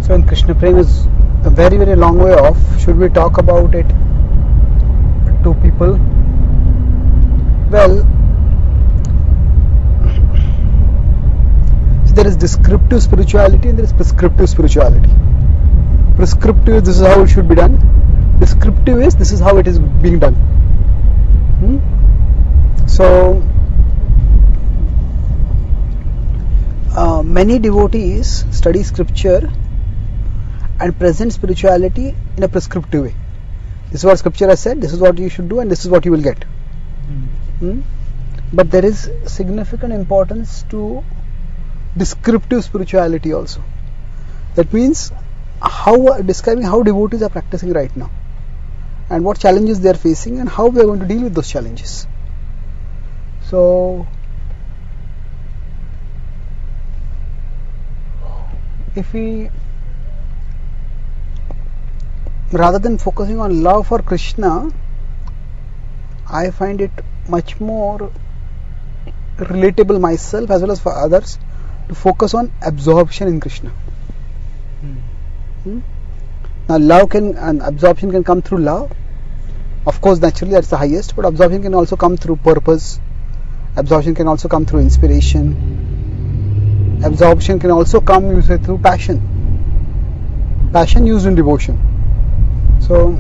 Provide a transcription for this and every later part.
So in Krishna Prem is a very, very long way off. Should we talk about it to people? Well, so there is descriptive spirituality and there is prescriptive spirituality. Prescriptive, this is how it should be done. Descriptive is, this is how it is being done. So many devotees study scripture and present spirituality in a prescriptive way. This is what scripture has said, this is what you should do, and this is what you will get. But there is significant importance to descriptive spirituality also. That means describing how devotees are practicing right now and what challenges they are facing and how we are going to deal with those challenges. So if we, rather than focusing on love for Krishna, I find it much more relatable myself as well as for others to focus on absorption in Krishna. Now love and absorption can come through love. Of course, naturally that's the highest, but absorption can also come through purpose. Absorption can also come through inspiration. Absorption can also come, you say, through passion. Passion used in devotion. So,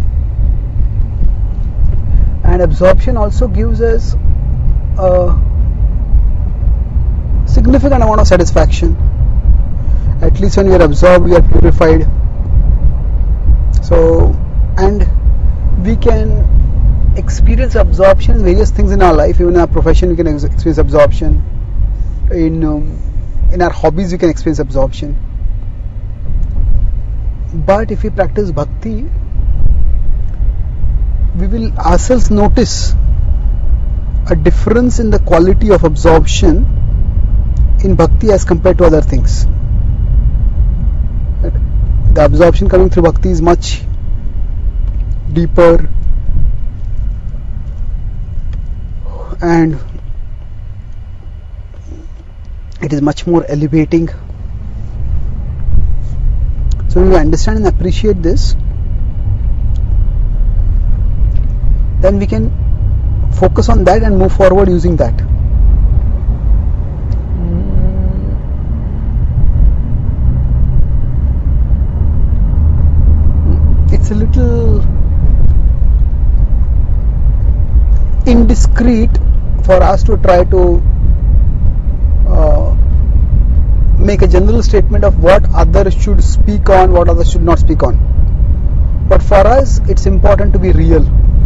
and absorption also gives us a significant amount of satisfaction. At least when we are absorbed, we are purified. So, and we can experience absorption in various things in our life. Even in our profession, we can experience absorption. In our hobbies, we can experience absorption. But if we practice bhakti, we will ourselves notice a difference in the quality of absorption in bhakti as compared to other things. The absorption coming through bhakti is much deeper and it is much more elevating. So when we understand and appreciate this, then we can focus on that and move forward using that. It's a little indiscreet for us to try to make a general statement of what others should speak on, what others should not speak on. But for us, it's important to be real.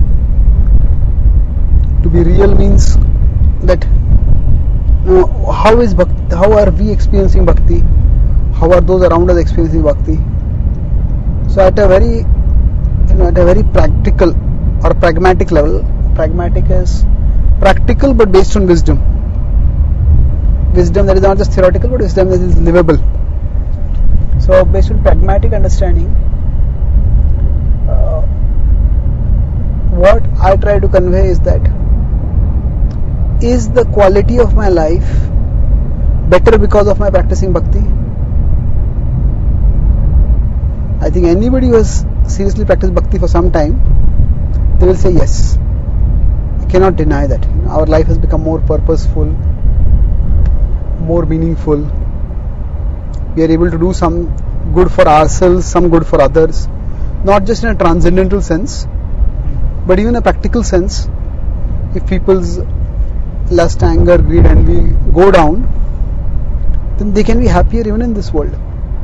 To be real means that how are we experiencing bhakti? How are those around us experiencing bhakti? So at a very practical or pragmatic level, pragmatic is practical but based on wisdom. Wisdom that is not just theoretical but wisdom that is livable. So based on pragmatic understanding, what I try to convey is that, is the quality of my life better because of my practicing bhakti? I think anybody who has seriously practiced bhakti for some time, they will say yes. I cannot deny that. Our life has become more purposeful, more meaningful. We are able to do some good for ourselves, some good for others, not just in a transcendental sense, but even in a practical sense. If people's lust, anger, greed, envy go down, then they can be happier even in this world.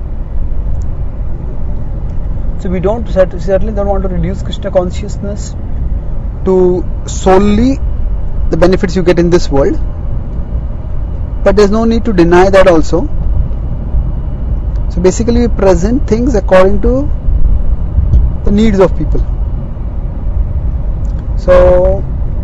So we certainly don't want to reduce Krishna consciousness to solely the benefits you get in this world, but there's no need to deny that also. So basically we present things according to the needs of people. So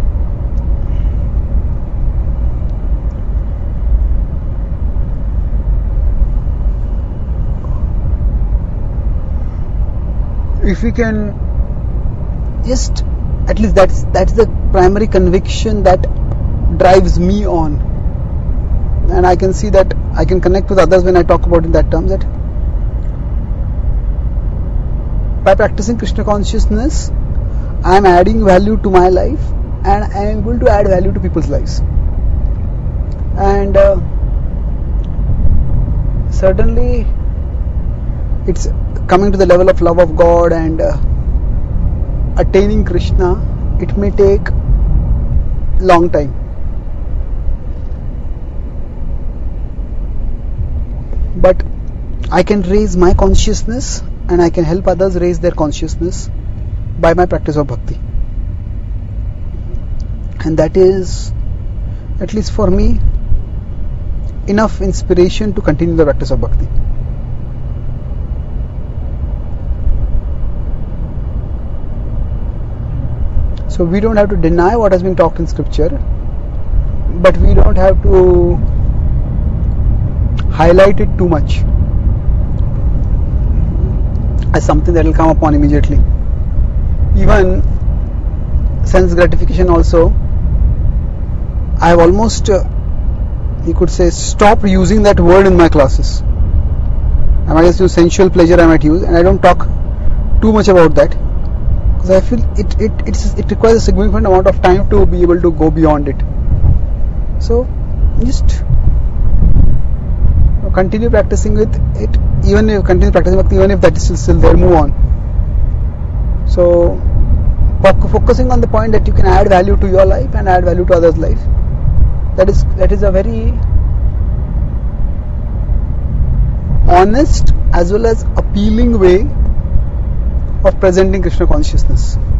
if we can just, at least that's the primary conviction that drives me on, and I can see that I can connect with others when I talk about in that terms, that by practicing Krishna consciousness, I am adding value to my life and I am able to add value to people's lives. And certainly it's coming to the level of love of God and attaining Krishna. It may take long time. But I can raise my consciousness and I can help others raise their consciousness by my practice of bhakti. And that is, at least for me, enough inspiration to continue the practice of bhakti. So we don't have to deny what has been talked in scripture, but we don't have to highlight it too much as something that will come upon immediately. Even sense gratification also, I have almost, you could say, stopped using that word in my classes. I might just use sensual pleasure, I might use, and I don't talk too much about that because I feel it requires a significant amount of time to be able to go beyond it. So just continue practicing with it, even if continue practicing bhakti, even if that is still there, move on. So focusing on the point that you can add value to your life and add value to others' life, that is a very honest as well as appealing way of presenting Krishna consciousness.